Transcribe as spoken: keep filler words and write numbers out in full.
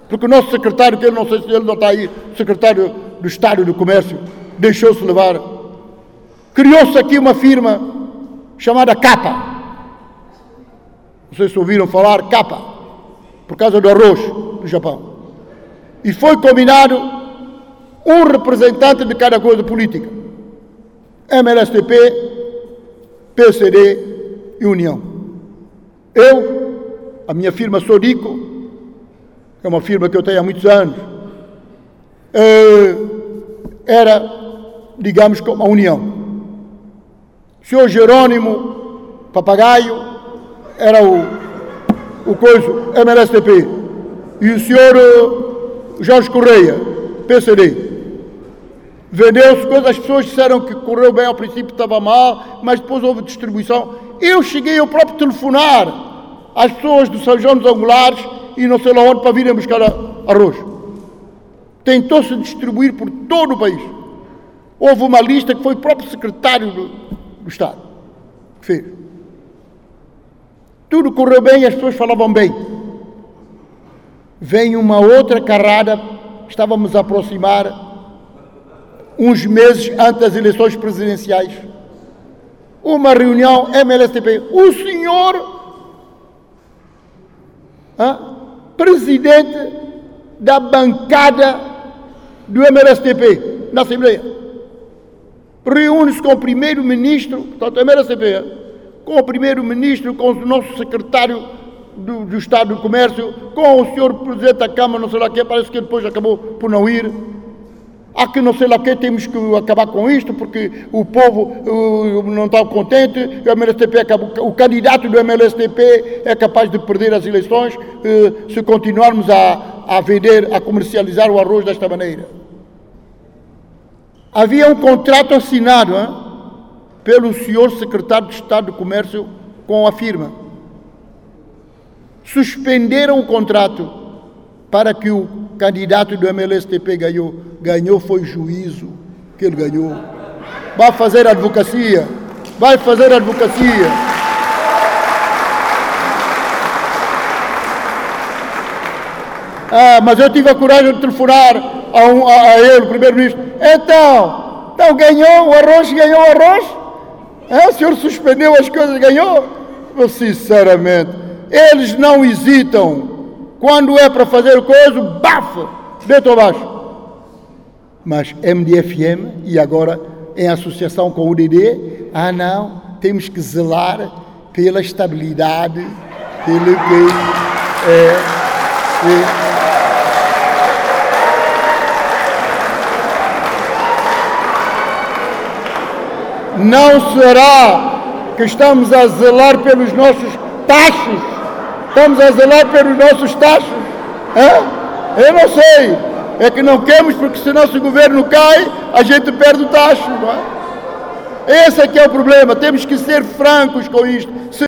Porque o nosso secretário, que eu não sei se ele não está aí, o secretário do Estado do Comércio, deixou-se levar. Criou-se aqui uma firma chamada Capa. Não sei se ouviram falar, Capa, por causa do arroz do Japão. E foi combinado um representante de cada coisa política. M L S T P, P C D e União. Eu, a minha firma Sodico, que é uma firma que eu tenho há muitos anos, era, digamos, como a União. O senhor Jerônimo Papagaio era o, o coisa, M L S T P. E o senhor Jorge Correia, P C D. Vendeu-se coisas, as pessoas disseram que correu bem, ao princípio estava mal, mas depois houve distribuição. Eu cheguei ao próprio telefonar às pessoas do São João dos Angulares e não sei lá onde para virem buscar arroz. Tentou-se distribuir por todo o país. Houve uma lista que foi o próprio secretário do, do Estado que fez. Tudo correu bem e as pessoas falavam bem. Vem uma outra carrada, estávamos a aproximar uns meses antes das eleições presidenciais. Uma reunião M L S T P. O senhor, ah, presidente da bancada do M L S T P na Assembleia, reúne-se com o primeiro-ministro, portanto, M L S T P, com o primeiro-ministro, com o nosso secretário do, do Estado do Comércio, com o senhor presidente da Câmara, não sei lá o que, parece que depois acabou por não ir. Há que não sei lá o que, temos que acabar com isto, porque o povo uh, não está contente, o M L S T P acabou, o candidato do M L S T P é capaz de perder as eleições uh, se continuarmos a, a vender, a comercializar o arroz desta maneira. Havia um contrato assinado hein, pelo senhor secretário de Estado do Comércio com a firma. Suspenderam o contrato para que o candidato do M L S T P ganhou. Ganhou foi juízo que ele ganhou. Vai fazer advocacia. Vai fazer advocacia. Ah, mas eu tive a coragem de telefonar a, um, a, a ele, o primeiro-ministro. Então, então ganhou o arroz, ganhou o arroz? É, o senhor suspendeu as coisas, ganhou? Eu, sinceramente, eles não hesitam. Quando é para fazer coisa, bafa, dentro ou baixo. Mas M D F M, e agora em associação com o U D D, ah não, temos que zelar pela estabilidade, pelo que é, é. Não será que estamos a zelar pelos nossos taxos? Estamos a zelar pelos nossos taxos? É? Eu não sei. É que não queremos, porque se nosso governo cai, a gente perde o tacho. Não é? Esse é que é o problema. Temos que ser francos com isto. Se